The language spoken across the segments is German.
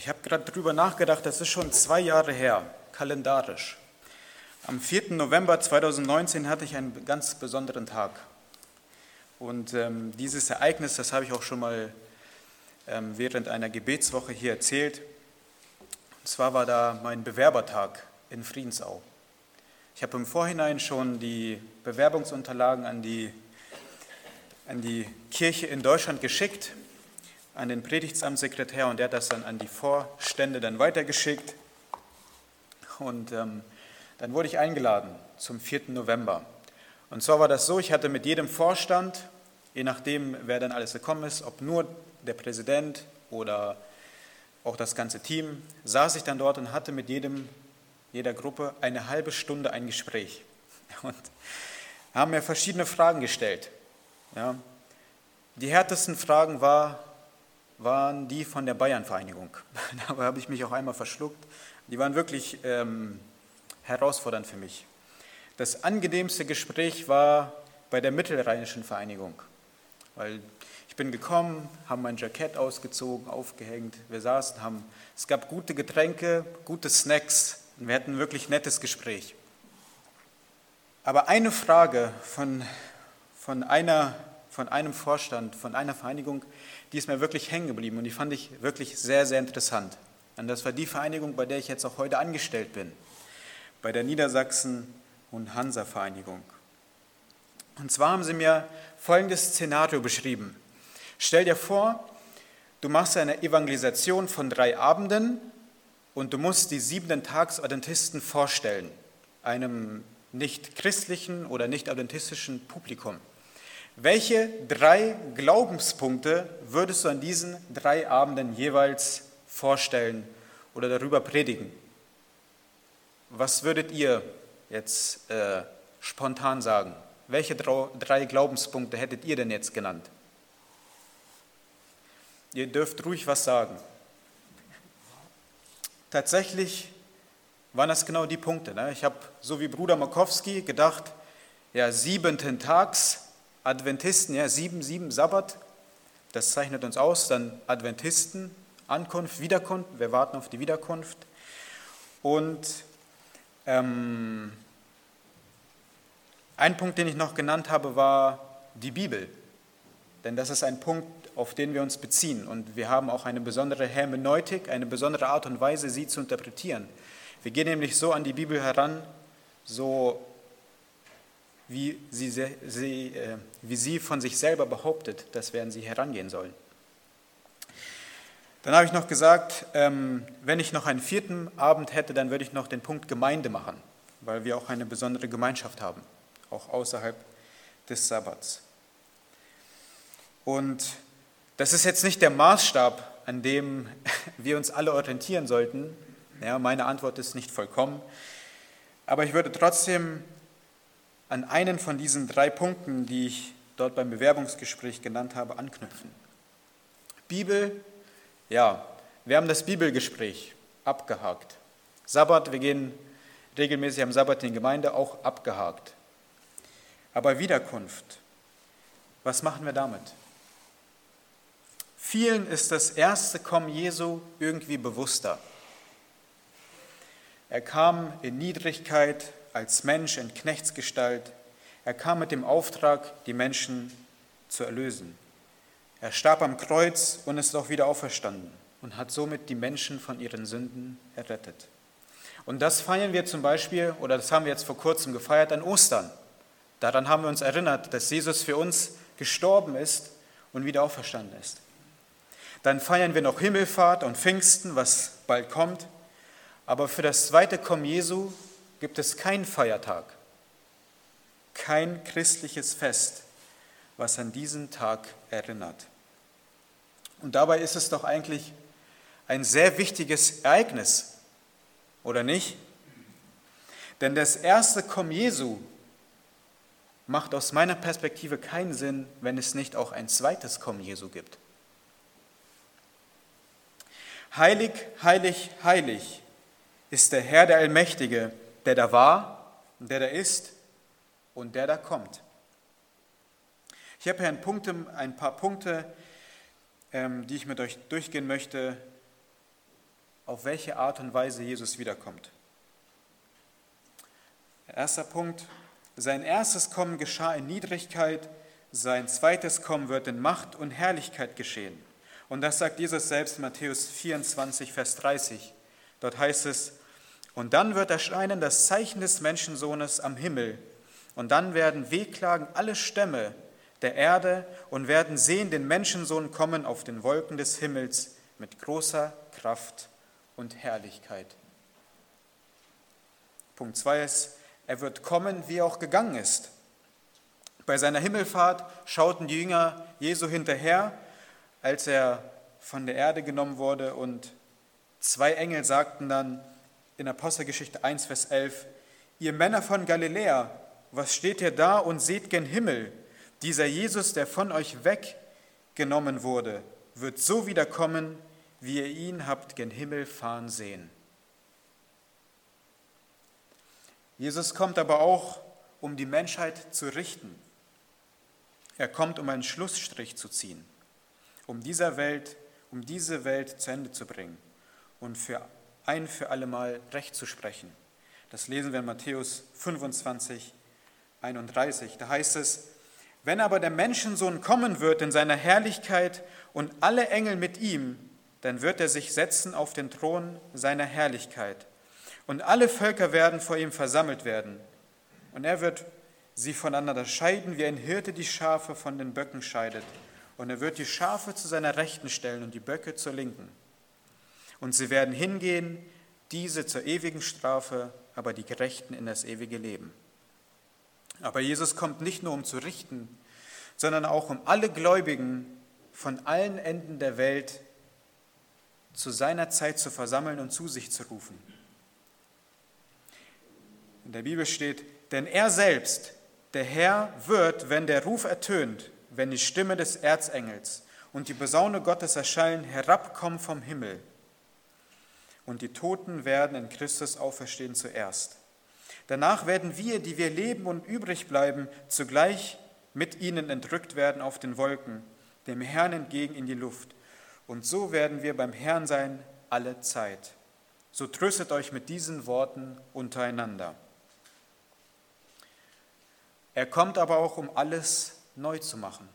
Ich habe gerade drüber nachgedacht, das ist schon 2 Jahre her, kalendarisch. Am 4. November 2019 hatte ich einen ganz besonderen Tag. Und dieses Ereignis, das habe ich auch schon mal während einer Gebetswoche hier erzählt. Und zwar war da mein Bewerbertag in Friedensau. Ich habe im Vorhinein schon die Bewerbungsunterlagen an die Kirche in Deutschland geschickt, an den Predigtsamtssekretär, und der hat das dann an die Vorstände dann weitergeschickt. Und dann wurde ich eingeladen zum 4. November. Und zwar war das so, ich hatte mit jedem Vorstand, je nachdem, wer dann alles gekommen ist, ob nur der Präsident oder auch das ganze Team, saß ich dann dort und hatte mit jeder Gruppe eine halbe Stunde ein Gespräch. Und haben mir verschiedene Fragen gestellt. Ja. Die härtesten Fragen waren die von der Bayern-Vereinigung. Dabei habe ich mich auch einmal verschluckt. Die waren wirklich herausfordernd für mich. Das angenehmste Gespräch war bei der Mittelrheinischen Vereinigung. Weil ich bin gekommen, habe mein Jackett ausgezogen, aufgehängt, wir saßen, es gab gute Getränke, gute Snacks und wir hatten ein wirklich nettes Gespräch. Aber eine Frage von einem Vorstand, von einer Vereinigung, die ist mir wirklich hängen geblieben und die fand ich wirklich sehr, sehr interessant. Und das war die Vereinigung, bei der ich jetzt auch heute angestellt bin, bei der Niedersachsen- und Hansa-Vereinigung. Und zwar haben sie mir folgendes Szenario beschrieben. Stell dir vor, du machst eine Evangelisation von 3 Abenden und du musst die 7-Tags-Adventisten vorstellen, einem nicht christlichen oder nicht adventistischen Publikum. Welche 3 Glaubenspunkte würdest du an diesen 3 Abenden jeweils vorstellen oder darüber predigen? Was würdet ihr jetzt spontan sagen? Welche 3 Glaubenspunkte hättet ihr denn jetzt genannt? Ihr dürft ruhig was sagen. Tatsächlich waren das genau die Punkte. Ne? Ich habe, so wie Bruder Makowski, gedacht, ja, 7. Tags, Adventisten, ja, 7 Sabbat, das zeichnet uns aus, dann Adventisten, Ankunft, Wiederkunft, wir warten auf die Wiederkunft. Und ein Punkt, den ich noch genannt habe, war die Bibel. Denn das ist ein Punkt, auf den wir uns beziehen. Und wir haben auch eine besondere Hermeneutik, eine besondere Art und Weise, sie zu interpretieren. Wir gehen nämlich so an die Bibel heran, so wie sie von sich selber behauptet, dass wir an sie herangehen sollen. Dann habe ich noch gesagt, wenn ich noch einen 4. Abend hätte, dann würde ich noch den Punkt Gemeinde machen, weil wir auch eine besondere Gemeinschaft haben, auch außerhalb des Sabbats. Und das ist jetzt nicht der Maßstab, an dem wir uns alle orientieren sollten. Ja, meine Antwort ist nicht vollkommen, aber ich würde trotzdem an einen von diesen 3 Punkten, die ich dort beim Bewerbungsgespräch genannt habe, anknüpfen. Bibel, ja, wir haben das Bibelgespräch abgehakt. Sabbat, wir gehen regelmäßig am Sabbat in die Gemeinde, auch abgehakt. Aber Wiederkunft, was machen wir damit? Vielen ist das erste Kommen Jesu irgendwie bewusster. Er kam in Niedrigkeit, als Mensch in Knechtsgestalt. Er kam mit dem Auftrag, die Menschen zu erlösen. Er starb am Kreuz und ist auch wieder auferstanden und hat somit die Menschen von ihren Sünden errettet. Und das feiern wir zum Beispiel, oder das haben wir jetzt vor kurzem gefeiert, an Ostern. Daran haben wir uns erinnert, dass Jesus für uns gestorben ist und wieder auferstanden ist. Dann feiern wir noch Himmelfahrt und Pfingsten, was bald kommt. Aber für das zweite Kommen Jesu gibt es keinen Feiertag, kein christliches Fest, was an diesen Tag erinnert. Und dabei ist es doch eigentlich ein sehr wichtiges Ereignis, oder nicht? Denn das erste Kommen Jesu macht aus meiner Perspektive keinen Sinn, wenn es nicht auch ein zweites Kommen Jesu gibt. Heilig, heilig, heilig ist der Herr, der Allmächtige, der da war, der da ist und der da kommt. Ich habe hier ein paar Punkte, die ich mit euch durchgehen möchte, auf welche Art und Weise Jesus wiederkommt. Erster Punkt: Sein erstes Kommen geschah in Niedrigkeit, sein zweites Kommen wird in Macht und Herrlichkeit geschehen. Und das sagt Jesus selbst in Matthäus 24, Vers 30. Dort heißt es: Und dann wird erscheinen das Zeichen des Menschensohnes am Himmel. Und dann werden wehklagen alle Stämme der Erde und werden sehen den Menschensohn kommen auf den Wolken des Himmels mit großer Kraft und Herrlichkeit. Punkt 2 ist: Er wird kommen, wie er auch gegangen ist. Bei seiner Himmelfahrt schauten die Jünger Jesu hinterher, als er von der Erde genommen wurde, und 2 Engel sagten dann in Apostelgeschichte 1, Vers 11: Ihr Männer von Galiläa, was steht ihr da und seht gen Himmel? Dieser Jesus, der von euch weggenommen wurde, wird so wiederkommen, wie ihr ihn habt gen Himmel fahren sehen. Jesus kommt aber auch, um die Menschheit zu richten. Er kommt, um einen Schlussstrich zu ziehen, um diese Welt zu Ende zu bringen und für allemal Recht zu sprechen. Das lesen wir in Matthäus 25, 31. Da heißt es: Wenn aber der Menschensohn kommen wird in seiner Herrlichkeit und alle Engel mit ihm, dann wird er sich setzen auf den Thron seiner Herrlichkeit. Und alle Völker werden vor ihm versammelt werden. Und er wird sie voneinander scheiden, wie ein Hirte die Schafe von den Böcken scheidet. Und er wird die Schafe zu seiner Rechten stellen und die Böcke zur Linken. Und sie werden hingehen, diese zur ewigen Strafe, aber die Gerechten in das ewige Leben. Aber Jesus kommt nicht nur, um zu richten, sondern auch, um alle Gläubigen von allen Enden der Welt zu seiner Zeit zu versammeln und zu sich zu rufen. In der Bibel steht: Denn er selbst, der Herr, wird, wenn der Ruf ertönt, wenn die Stimme des Erzengels und die Posaune Gottes erschallen, herabkommen vom Himmel. Und die Toten werden in Christus auferstehen zuerst. Danach werden wir, die wir leben und übrig bleiben, zugleich mit ihnen entrückt werden auf den Wolken, dem Herrn entgegen in die Luft. Und so werden wir beim Herrn sein alle Zeit. So tröstet euch mit diesen Worten untereinander. Er kommt aber auch, um alles neu zu machen.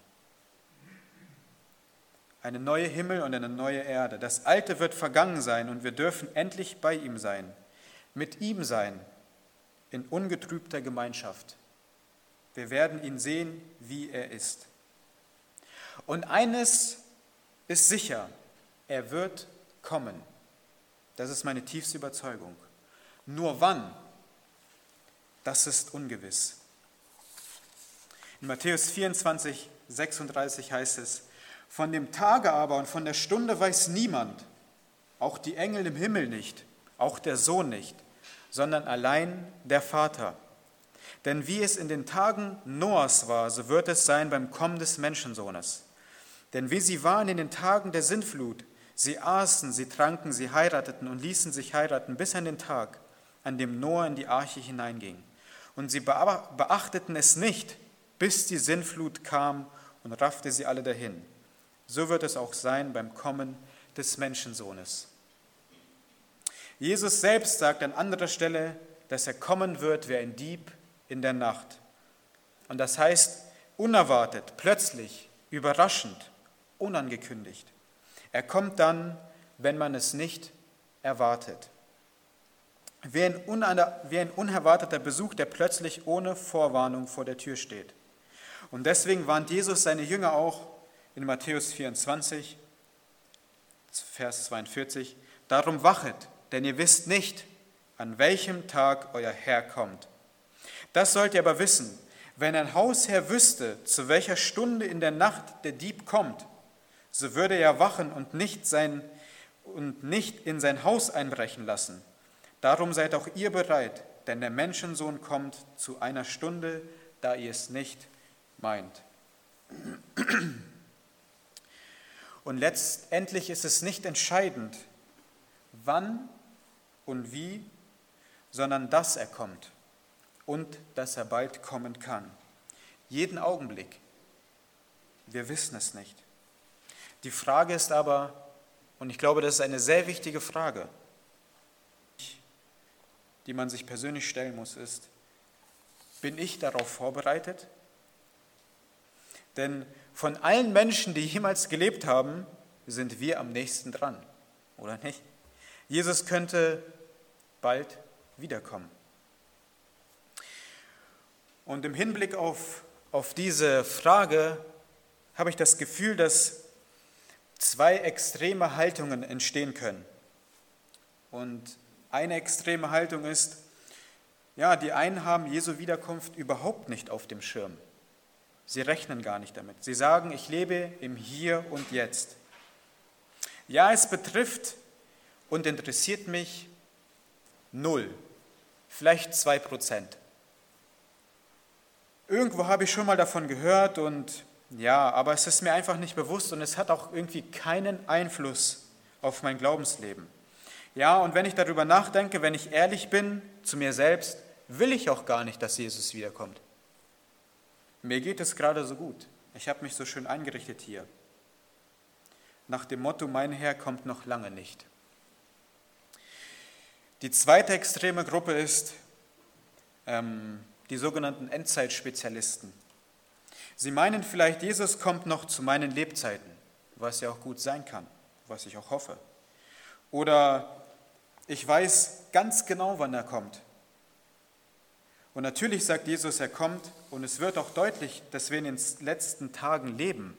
Eine neue Himmel und eine neue Erde. Das Alte wird vergangen sein und wir dürfen endlich bei ihm sein. Mit ihm sein, in ungetrübter Gemeinschaft. Wir werden ihn sehen, wie er ist. Und eines ist sicher: Er wird kommen. Das ist meine tiefste Überzeugung. Nur wann? Das ist ungewiss. In Matthäus 24, 36 heißt es: Von dem Tage aber und von der Stunde weiß niemand, auch die Engel im Himmel nicht, auch der Sohn nicht, sondern allein der Vater. Denn wie es in den Tagen Noahs war, so wird es sein beim Kommen des Menschensohnes. Denn wie sie waren in den Tagen der Sintflut, sie aßen, sie tranken, sie heirateten und ließen sich heiraten, bis an den Tag, an dem Noah in die Arche hineinging. Und sie beachteten es nicht, bis die Sintflut kam und raffte sie alle dahin. So wird es auch sein beim Kommen des Menschensohnes. Jesus selbst sagt an anderer Stelle, dass er kommen wird wie ein Dieb in der Nacht. Und das heißt unerwartet, plötzlich, überraschend, unangekündigt. Er kommt dann, wenn man es nicht erwartet. Wie ein unerwarteter Besuch, der plötzlich ohne Vorwarnung vor der Tür steht. Und deswegen warnt Jesus seine Jünger auch in Matthäus 24, Vers 42, darum wachet, denn ihr wisst nicht, an welchem Tag euer Herr kommt. Das sollt ihr aber wissen, wenn ein Hausherr wüsste, zu welcher Stunde in der Nacht der Dieb kommt, so würde er wachen und nicht in sein Haus einbrechen lassen. Darum seid auch ihr bereit, denn der Menschensohn kommt zu einer Stunde, da ihr es nicht meint. Und letztendlich ist es nicht entscheidend, wann und wie, sondern dass er kommt und dass er bald kommen kann. Jeden Augenblick. Wir wissen es nicht. Die Frage ist aber, Und ich glaube, das ist eine sehr wichtige Frage, die man sich persönlich stellen muss, ist: Bin ich darauf vorbereitet? Denn von allen Menschen, die jemals gelebt haben, sind wir am nächsten dran, oder nicht? Jesus könnte bald wiederkommen. Und im Hinblick auf diese Frage habe ich das Gefühl, dass zwei extreme Haltungen entstehen können. Und eine extreme Haltung ist, ja, die einen haben Jesu Wiederkunft überhaupt nicht auf dem Schirm. Sie rechnen gar nicht damit. Sie sagen, ich lebe im Hier und Jetzt. Ja, es betrifft und interessiert mich 0, vielleicht 2%. Irgendwo habe ich schon mal davon gehört und ja, aber es ist mir einfach nicht bewusst und es hat auch irgendwie keinen Einfluss auf mein Glaubensleben. Ja, und wenn ich darüber nachdenke, wenn ich ehrlich bin zu mir selbst, will ich auch gar nicht, dass Jesus wiederkommt. Mir geht es gerade so gut. Ich habe mich so schön eingerichtet hier. Nach dem Motto, mein Herr kommt noch lange nicht. Die zweite extreme Gruppe ist die sogenannten Endzeitspezialisten. Sie meinen vielleicht, Jesus kommt noch zu meinen Lebzeiten, was ja auch gut sein kann, was ich auch hoffe. Oder ich weiß ganz genau, wann er kommt. Und natürlich sagt Jesus, er kommt, und es wird auch deutlich, dass wir in den letzten Tagen leben.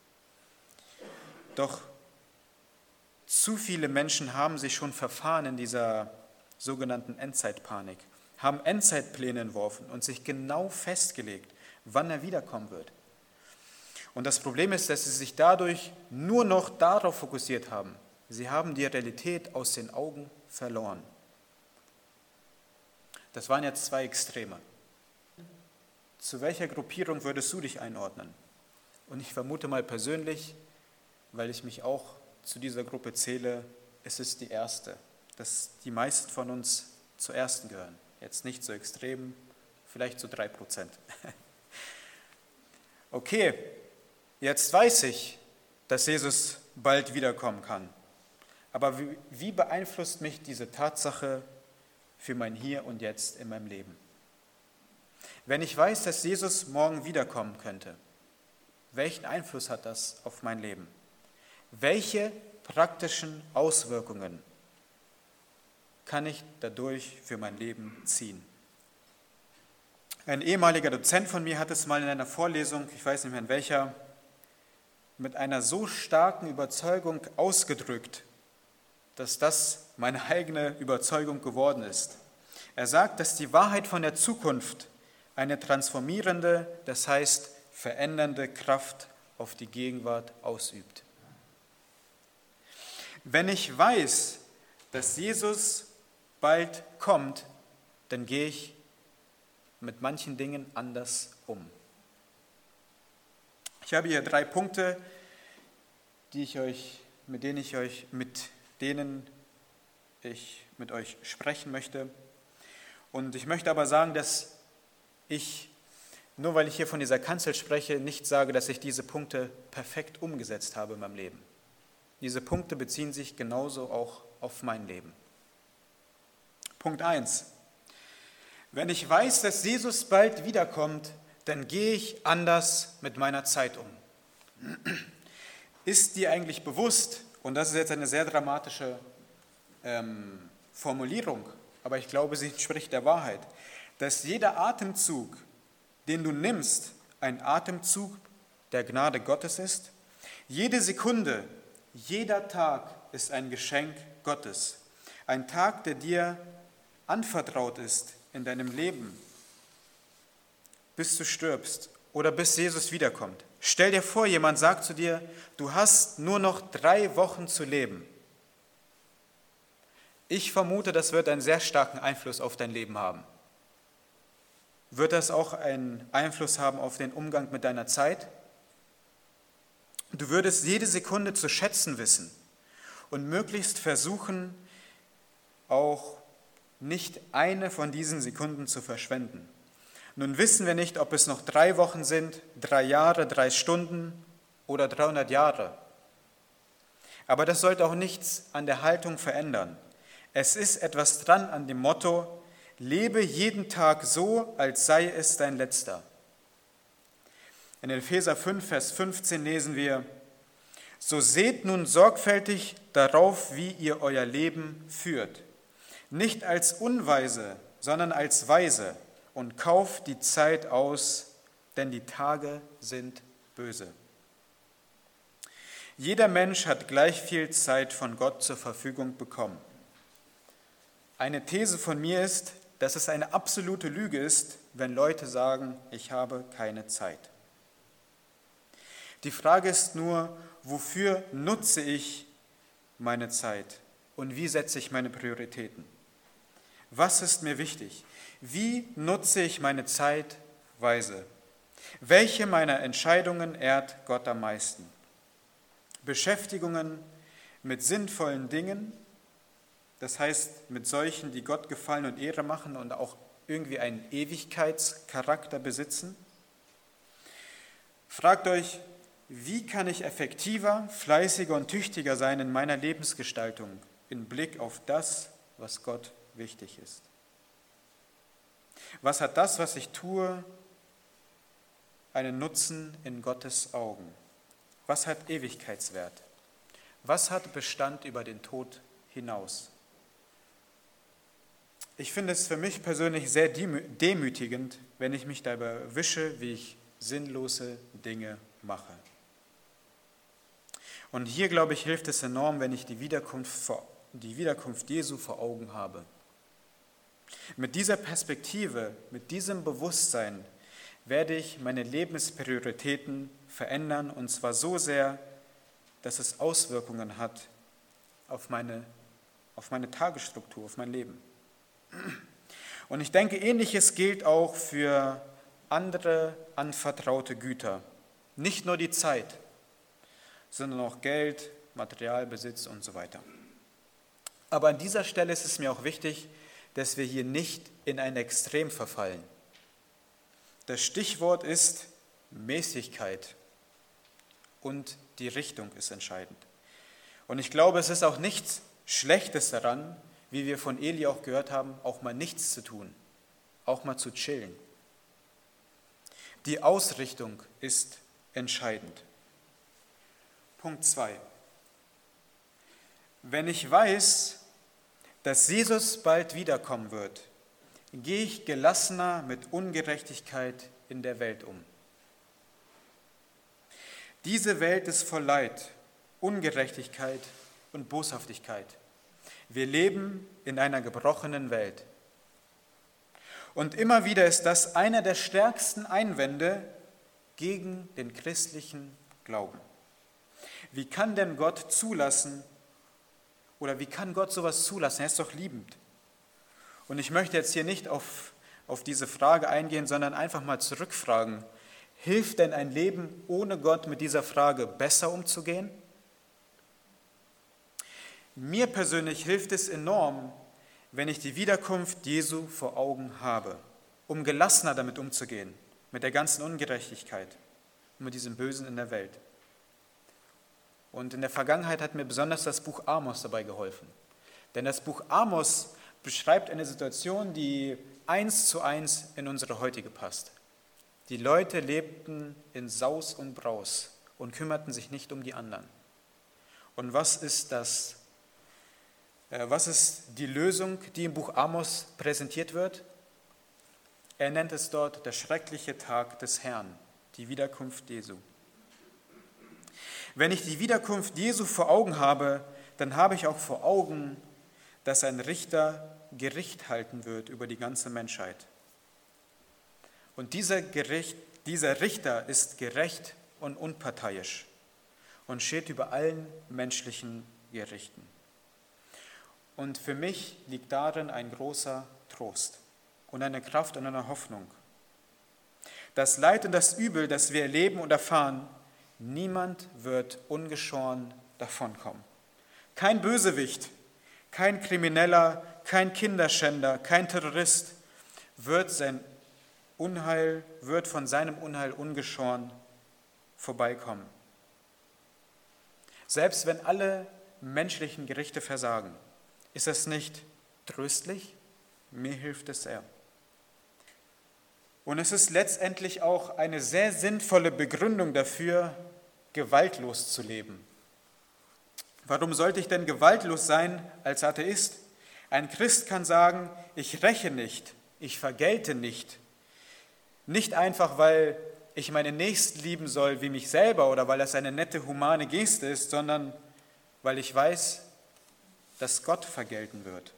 Doch zu viele Menschen haben sich schon verfahren in dieser sogenannten Endzeitpanik, haben Endzeitpläne entworfen und sich genau festgelegt, wann er wiederkommen wird. Und das Problem ist, dass sie sich dadurch nur noch darauf fokussiert haben. Sie haben die Realität aus den Augen verloren. Das waren jetzt zwei Extreme. Zu welcher Gruppierung würdest du dich einordnen? Und ich vermute mal persönlich, weil ich mich auch zu dieser Gruppe zähle, es ist die erste, dass die meisten von uns zur ersten gehören. Jetzt nicht so extrem, vielleicht so 3%. Okay, jetzt weiß ich, dass Jesus bald wiederkommen kann. Aber wie beeinflusst mich diese Tatsache für mein Hier und Jetzt in meinem Leben? Wenn ich weiß, dass Jesus morgen wiederkommen könnte, welchen Einfluss hat das auf mein Leben? Welche praktischen Auswirkungen kann ich dadurch für mein Leben ziehen? Ein ehemaliger Dozent von mir hat es mal in einer Vorlesung, ich weiß nicht mehr in welcher, mit einer so starken Überzeugung ausgedrückt, dass das meine eigene Überzeugung geworden ist. Er sagt, dass die Wahrheit von der Zukunft eine transformierende, das heißt verändernde Kraft auf die Gegenwart ausübt. Wenn ich weiß, dass Jesus bald kommt, dann gehe ich mit manchen Dingen anders um. Ich habe hier 3 Punkte, mit denen ich mit euch sprechen möchte. Und ich möchte aber sagen, dass ich, nur weil ich hier von dieser Kanzel spreche, nicht sage, dass ich diese Punkte perfekt umgesetzt habe in meinem Leben. Diese Punkte beziehen sich genauso auch auf mein Leben. Punkt 1. Wenn ich weiß, dass Jesus bald wiederkommt, dann gehe ich anders mit meiner Zeit um. Ist dir eigentlich bewusst, und das ist jetzt eine sehr dramatische Formulierung, aber ich glaube, sie entspricht der Wahrheit, dass jeder Atemzug, den du nimmst, ein Atemzug der Gnade Gottes ist? Jede Sekunde, jeder Tag ist ein Geschenk Gottes. Ein Tag, der dir anvertraut ist in deinem Leben, bis du stirbst oder bis Jesus wiederkommt. Stell dir vor, jemand sagt zu dir, du hast nur noch 3 Wochen zu leben. Ich vermute, das wird einen sehr starken Einfluss auf dein Leben haben. Wird das auch einen Einfluss haben auf den Umgang mit deiner Zeit? Du würdest jede Sekunde zu schätzen wissen und möglichst versuchen, auch nicht eine von diesen Sekunden zu verschwenden. Nun wissen wir nicht, ob es noch 3 Wochen sind, 3 Jahre, 3 Stunden oder 300 Jahre. Aber das sollte auch nichts an der Haltung verändern. Es ist etwas dran an dem Motto, lebe jeden Tag so, als sei es dein letzter. In Epheser 5, Vers 15 lesen wir, so seht nun sorgfältig darauf, wie ihr euer Leben führt. Nicht als Unweise, sondern als Weise und kauft die Zeit aus, denn die Tage sind böse. Jeder Mensch hat gleich viel Zeit von Gott zur Verfügung bekommen. Eine These von mir ist, dass es eine absolute Lüge ist, wenn Leute sagen, ich habe keine Zeit. Die Frage ist nur, wofür nutze ich meine Zeit und wie setze ich meine Prioritäten? Was ist mir wichtig? Wie nutze ich meine Zeit weise? Welche meiner Entscheidungen ehrt Gott am meisten? Beschäftigungen mit sinnvollen Dingen, das heißt mit solchen, die Gott gefallen und Ehre machen und auch irgendwie einen Ewigkeitscharakter besitzen? Fragt euch, wie kann ich effektiver, fleißiger und tüchtiger sein in meiner Lebensgestaltung im Blick auf das, was Gott wichtig ist? Was hat das, was ich tue, einen Nutzen in Gottes Augen? Was hat Ewigkeitswert? Was hat Bestand über den Tod hinaus? Ich finde es für mich persönlich sehr demütigend, wenn ich mich dabei erwische, wie ich sinnlose Dinge mache. Und hier, glaube ich, hilft es enorm, wenn ich die Wiederkunft Jesu vor Augen habe. Mit dieser Perspektive, mit diesem Bewusstsein werde ich meine Lebensprioritäten verändern, und zwar so sehr, dass es Auswirkungen hat auf meine Tagesstruktur, auf mein Leben. Und ich denke, Ähnliches gilt auch für andere anvertraute Güter. Nicht nur die Zeit, sondern auch Geld, Materialbesitz und so weiter. Aber an dieser Stelle ist es mir auch wichtig, dass wir hier nicht in ein Extrem verfallen. Das Stichwort ist Mäßigkeit und die Richtung ist entscheidend. Und ich glaube, es ist auch nichts Schlechtes daran, wie wir von Eli auch gehört haben, auch mal nichts zu tun, auch mal zu chillen. Die Ausrichtung ist entscheidend. Punkt 2. Wenn ich weiß, dass Jesus bald wiederkommen wird, gehe ich gelassener mit Ungerechtigkeit in der Welt um. Diese Welt ist voll Leid, Ungerechtigkeit und Boshaftigkeit. Wir leben in einer gebrochenen Welt. Und immer wieder ist das einer der stärksten Einwände gegen den christlichen Glauben. Wie kann denn Gott zulassen, oder wie kann Gott sowas zulassen? Er ist doch liebend. Und ich möchte jetzt hier nicht auf diese Frage eingehen, sondern einfach mal zurückfragen, hilft denn ein Leben ohne Gott mit dieser Frage besser umzugehen? Mir persönlich hilft es enorm, wenn ich die Wiederkunft Jesu vor Augen habe, um gelassener damit umzugehen, mit der ganzen Ungerechtigkeit und mit diesem Bösen in der Welt. Und in der Vergangenheit hat mir besonders das Buch Amos dabei geholfen. Denn das Buch Amos beschreibt eine Situation, die 1:1 in unsere heutige passt. Die Leute lebten in Saus und Braus und kümmerten sich nicht um die anderen. Und was ist das? Was ist die Lösung, die im Buch Amos präsentiert wird? Er nennt es dort der schreckliche Tag des Herrn, die Wiederkunft Jesu. Wenn ich die Wiederkunft Jesu vor Augen habe, dann habe ich auch vor Augen, dass ein Richter Gericht halten wird über die ganze Menschheit. Und dieser Richter ist gerecht und unparteiisch und steht über allen menschlichen Gerichten. Und für mich liegt darin ein großer Trost und eine Kraft und eine Hoffnung. Das Leid und das Übel, das wir erleben und erfahren, niemand wird ungeschoren davonkommen. Kein Bösewicht, kein Krimineller, kein Kinderschänder, kein Terrorist wird von seinem Unheil ungeschoren vorbeikommen. Selbst wenn alle menschlichen Gerichte versagen. Ist das nicht tröstlich? Mir hilft es sehr. Und es ist letztendlich auch eine sehr sinnvolle Begründung dafür, gewaltlos zu leben. Warum sollte ich denn gewaltlos sein als Atheist? Ein Christ kann sagen, ich räche nicht, ich vergelte nicht. Nicht einfach, weil ich meinen Nächsten lieben soll wie mich selber oder weil das eine nette, humane Geste ist, sondern weil ich weiß, dass Gott vergelten wird.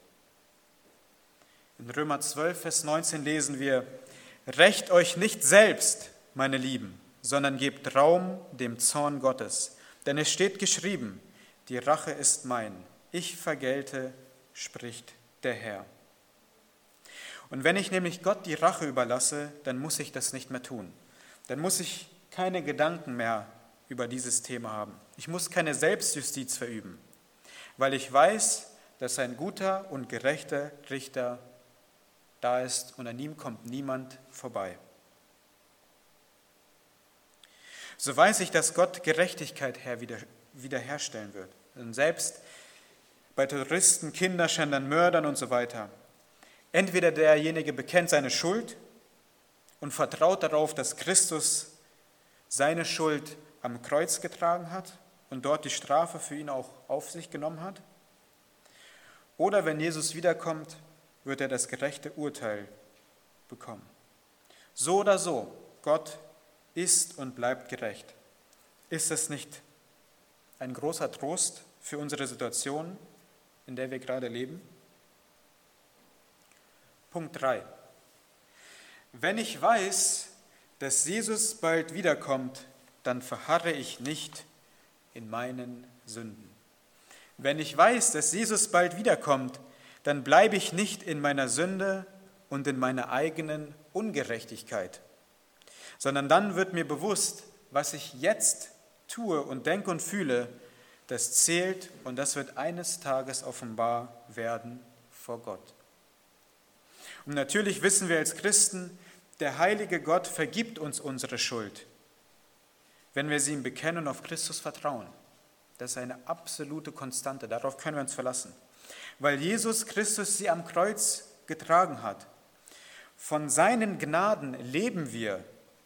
In Römer 12, Vers 19 lesen wir, rächt euch nicht selbst, meine Lieben, sondern gebt Raum dem Zorn Gottes. Denn es steht geschrieben, die Rache ist mein, ich vergelte, spricht der Herr. Und wenn ich nämlich Gott die Rache überlasse, dann muss ich das nicht mehr tun. Dann muss ich keine Gedanken mehr über dieses Thema haben. Ich muss keine Selbstjustiz verüben, weil ich weiß, dass ein guter und gerechter Richter da ist und an ihm kommt niemand vorbei. So weiß ich, dass Gott Gerechtigkeit wiederherstellen wird. Und selbst bei Terroristen, Kinderschändern, Mördern und so weiter. Entweder derjenige bekennt seine Schuld und vertraut darauf, dass Christus seine Schuld am Kreuz getragen hat und dort die Strafe für ihn auch auf sich genommen hat. Oder wenn Jesus wiederkommt, wird er das gerechte Urteil bekommen. So oder so, Gott ist und bleibt gerecht. Ist es nicht ein großer Trost für unsere Situation, in der wir gerade leben? Punkt 3. Wenn ich weiß, dass Jesus bald wiederkommt, dann verharre ich nicht in meinen Sünden. Wenn ich weiß, dass Jesus bald wiederkommt, dann bleibe ich nicht in meiner Sünde und in meiner eigenen Ungerechtigkeit, sondern dann wird mir bewusst, was ich jetzt tue und denke und fühle, das zählt und das wird eines Tages offenbar werden vor Gott. Und natürlich wissen wir als Christen, der heilige Gott vergibt uns unsere Schuld, wenn wir sie ihm bekennen und auf Christus vertrauen. Das ist eine absolute Konstante, darauf können wir uns verlassen. Weil Jesus Christus sie am Kreuz getragen hat. Von seinen Gnaden leben wir.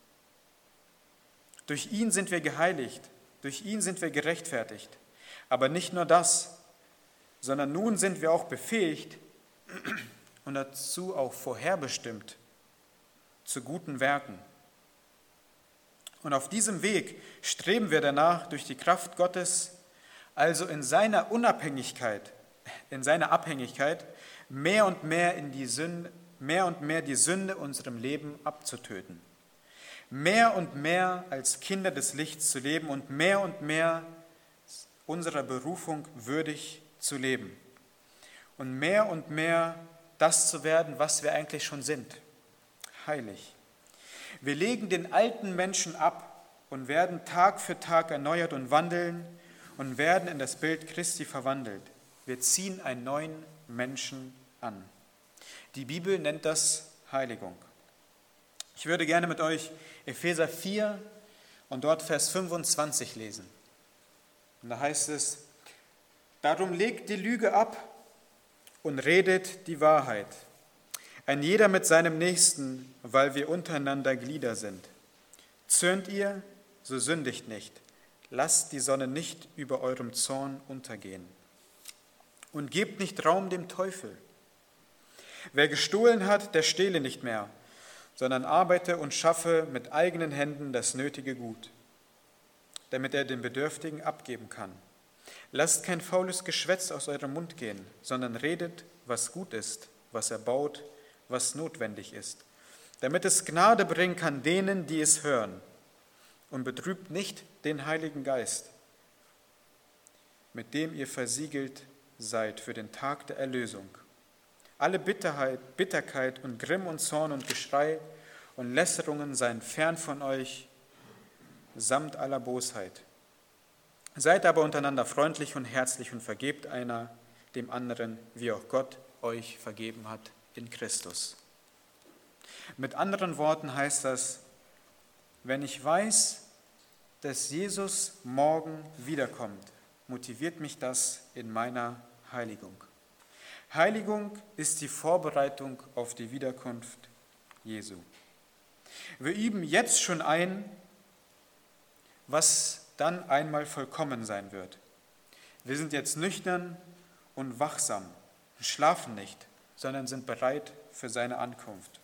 Durch ihn sind wir geheiligt, durch ihn sind wir gerechtfertigt. Aber nicht nur das, sondern nun sind wir auch befähigt und dazu auch vorherbestimmt zu guten Werken. Und auf diesem Weg streben wir danach, durch die Kraft Gottes, also in seiner Abhängigkeit, mehr und mehr die Sünde unserem Leben abzutöten. Mehr und mehr als Kinder des Lichts zu leben und mehr unserer Berufung würdig zu leben. Und mehr das zu werden, was wir eigentlich schon sind. Heilig. Wir legen den alten Menschen ab und werden Tag für Tag erneuert und wandeln und werden in das Bild Christi verwandelt. Wir ziehen einen neuen Menschen an. Die Bibel nennt das Heiligung. Ich würde gerne mit euch Epheser 4 und dort Vers 25 lesen. Und da heißt es, darum legt die Lüge ab und redet die Wahrheit. Ein jeder mit seinem Nächsten, weil wir untereinander Glieder sind. Zürnt ihr, so sündigt nicht. Lasst die Sonne nicht über eurem Zorn untergehen. Und gebt nicht Raum dem Teufel. Wer gestohlen hat, der stehle nicht mehr, sondern arbeite und schaffe mit eigenen Händen das nötige Gut, damit er den Bedürftigen abgeben kann. Lasst kein faules Geschwätz aus eurem Mund gehen, sondern redet, was gut ist, was erbaut, was notwendig ist, damit es Gnade bringen kann denen, die es hören, und betrübt nicht den Heiligen Geist, mit dem ihr versiegelt seid für den Tag der Erlösung. Alle Bitterkeit und Grimm und Zorn und Geschrei und Lästerungen seien fern von euch, samt aller Bosheit. Seid aber untereinander freundlich und herzlich und vergebt einer dem anderen, wie auch Gott euch vergeben hat in Christus. Mit anderen Worten heißt das, wenn ich weiß, dass Jesus morgen wiederkommt, motiviert mich das in meiner Heiligung. Heiligung ist die Vorbereitung auf die Wiederkunft Jesu. Wir üben jetzt schon ein, was dann einmal vollkommen sein wird. Wir sind jetzt nüchtern und wachsam, schlafen nicht, sondern sind bereit für seine Ankunft.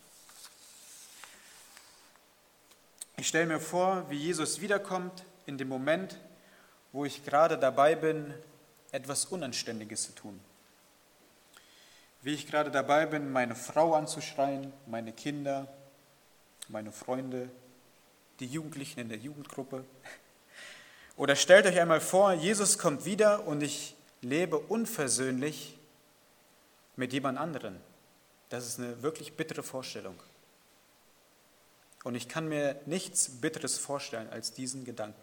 Ich stelle mir vor, wie Jesus wiederkommt in dem Moment, wo ich gerade dabei bin, etwas Unanständiges zu tun. Wie ich gerade dabei bin, meine Frau anzuschreien, meine Kinder, meine Freunde, die Jugendlichen in der Jugendgruppe. Oder stellt euch einmal vor, Jesus kommt wieder und ich lebe unversöhnlich mit jemand anderen. Das ist eine wirklich bittere Vorstellung. Und ich kann mir nichts Bitteres vorstellen als diesen Gedanken.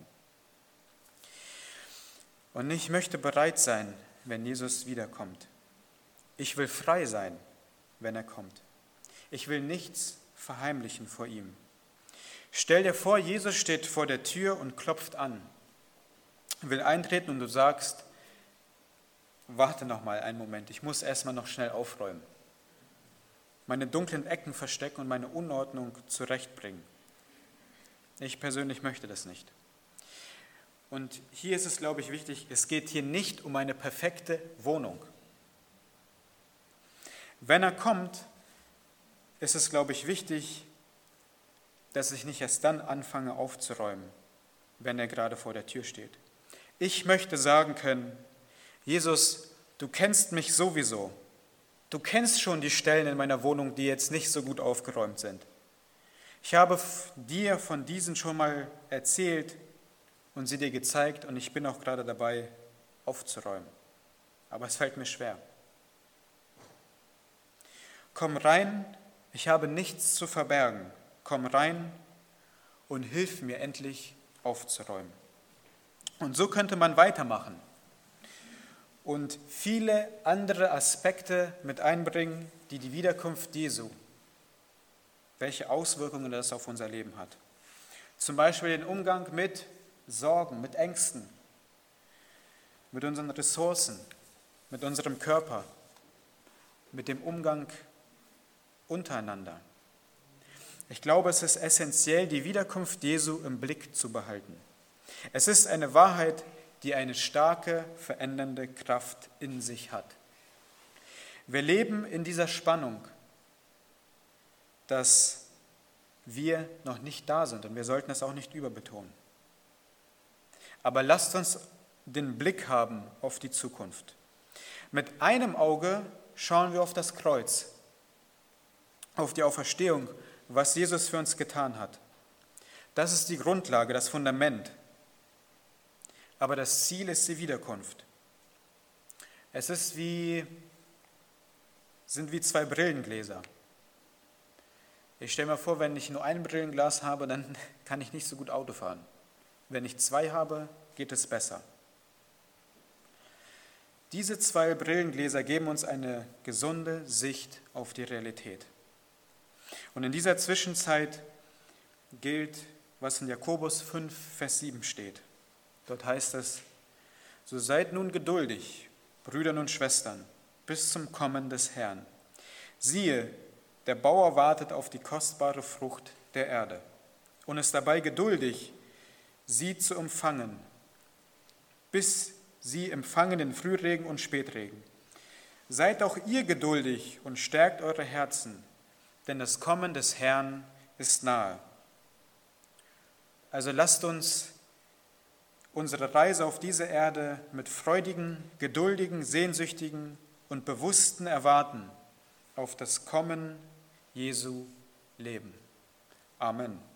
Und ich möchte bereit sein, wenn Jesus wiederkommt. Ich will frei sein, wenn er kommt. Ich will nichts verheimlichen vor ihm. Stell dir vor, Jesus steht vor der Tür und klopft an. Will eintreten und du sagst, warte noch mal einen Moment, ich muss erstmal noch schnell aufräumen. Meine dunklen Ecken verstecken und meine Unordnung zurechtbringen. Ich persönlich möchte das nicht. Und hier ist es, glaube ich, wichtig, es geht hier nicht um eine perfekte Wohnung. Wenn er kommt, ist es, glaube ich, wichtig, dass ich nicht erst dann anfange aufzuräumen, wenn er gerade vor der Tür steht. Ich möchte sagen können, Jesus, du kennst mich sowieso. Du kennst schon die Stellen in meiner Wohnung, die jetzt nicht so gut aufgeräumt sind. Ich habe dir von diesen schon mal erzählt und sie dir gezeigt und ich bin auch gerade dabei, aufzuräumen. Aber es fällt mir schwer. Komm rein, ich habe nichts zu verbergen. Komm rein und hilf mir endlich aufzuräumen. Und so könnte man weitermachen und viele andere Aspekte mit einbringen, die die Wiederkunft Jesu, welche Auswirkungen das auf unser Leben hat. Zum Beispiel den Umgang mit Sorgen, mit Ängsten, mit unseren Ressourcen, mit unserem Körper, mit dem Umgang untereinander. Ich glaube, es ist essentiell, die Wiederkunft Jesu im Blick zu behalten. Es ist eine Wahrheit, die eine starke, verändernde Kraft in sich hat. Wir leben in dieser Spannung, dass wir noch nicht da sind und wir sollten es auch nicht überbetonen. Aber lasst uns den Blick haben auf die Zukunft. Mit einem Auge schauen wir auf das Kreuz, auf die Auferstehung, was Jesus für uns getan hat. Das ist die Grundlage, das Fundament. Aber das Ziel ist die Wiederkunft. Es sind wie zwei Brillengläser. Ich stelle mir vor, wenn ich nur ein Brillenglas habe, dann kann ich nicht so gut Auto fahren. Wenn ich zwei habe, geht es besser. Diese zwei Brillengläser geben uns eine gesunde Sicht auf die Realität. Und in dieser Zwischenzeit gilt, was in Jakobus 5, Vers 7 steht. Dort heißt es, so seid nun geduldig, Brüder und Schwestern, bis zum Kommen des Herrn. Siehe, der Bauer wartet auf die kostbare Frucht der Erde und ist dabei geduldig, sie zu empfangen, bis sie empfangen den Frühregen und Spätregen. Seid auch ihr geduldig und stärkt eure Herzen, denn das Kommen des Herrn ist nahe. Also lasst uns unsere Reise auf diese Erde mit freudigen, geduldigen, sehnsüchtigen und bewussten Erwarten auf das Kommen Jesu leben. Amen.